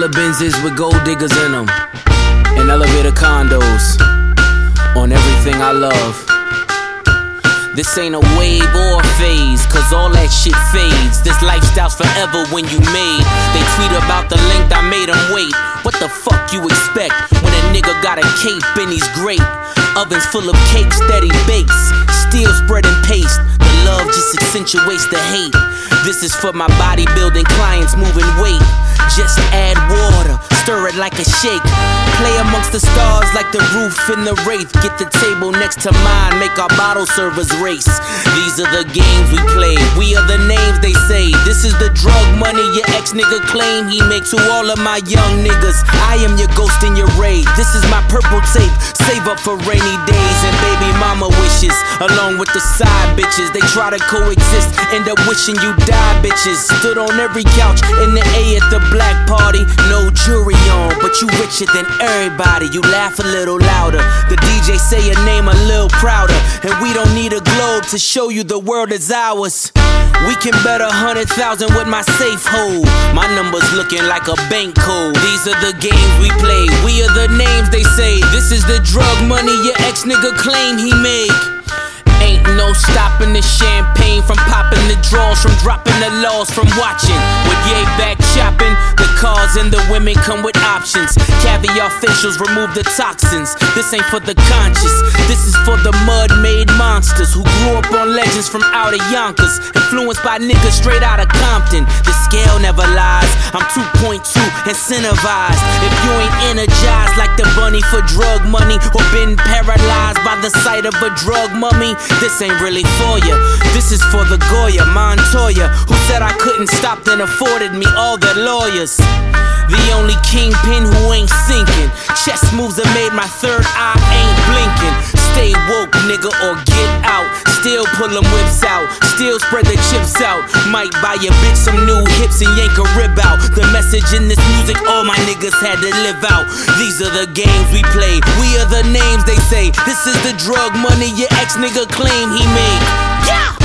Color Benzes with gold diggers in them, and elevator condos on everything I love. This ain't a wave or a phase, cause all that shit fades. This lifestyle's forever when you made. They tweet about the length I made them wait. What the fuck you expect when a nigga got a cape and he's great? Ovens full of cakes that he bakes, still spreading paste. The love just accentuates the hate. This is for my bodybuilding clients moving weight. Just add water, stir it like a shake. Play amongst the stars like the roof in the Wraith. Get the table next to mine, make our bottle servers race. These are the games we play, we are the names they say. This is the drug money your ex-nigga claim he makes. To all of my young niggas, I am your ghost in your raid. This is my purple tape, save up for rainy days and baby mama wishes. Along with the side bitches, they try to coexist, end up wishing you die bitches. Stood on every couch in the A at the black party. No jury on, but you richer than everybody. You laugh a little louder, the DJ say your name a little prouder. And we don't need a globe to show you the world is ours. We can bet 100,000 with my safe hold. My number's looking like a bank code. These are the games we play, we are the names they say. This is the drug money your ex-nigga claim he make. Ain't no stopping the champagne from popping the draws, from dropping the laws, from watching. With yay back chopping, the cars and the women come with options. Caviar facials remove the toxins. This ain't for the conscious, this is for the mud-made monsters who grew up on legends from out of Yonkers, influenced by niggas straight out of Compton. The scale never lies, I'm 2.2 incentivized. If you ain't energized like the bunny for drug money, or been paralyzed by the sight of a drug mummy, this ain't really for ya. This is for the Goya, Montoya, who said I couldn't stop then afforded me all their lawyers. The only kingpin who ain't sinking. Chess moves that made my third eye ain't blinking. Stay woke, nigga, or get out. Still pull them whips out, still spread the chips out. Might buy your bitch some new hips and yank a rib out. The message in this music all my niggas had to live out. These are the games we play, we are the names they say. This is the drug money your ex-nigga claim he made. Yeah!